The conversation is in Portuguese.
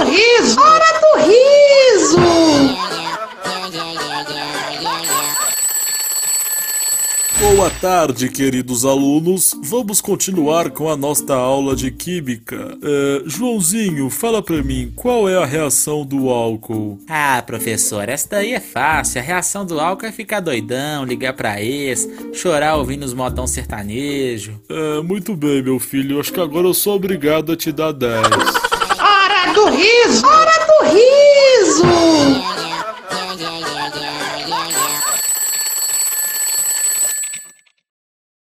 riso! Hora do riso! Boa tarde, queridos alunos. Vamos continuar com a nossa aula de química. Joãozinho, fala pra mim, qual é a reação do álcool? Ah, professor, essa daí é fácil. A reação do álcool é ficar doidão, ligar pra ex, chorar ouvindo os modão sertanejo. Muito bem, meu filho. Acho que agora eu sou obrigado a te dar 10. Hora do riso! Hora do riso!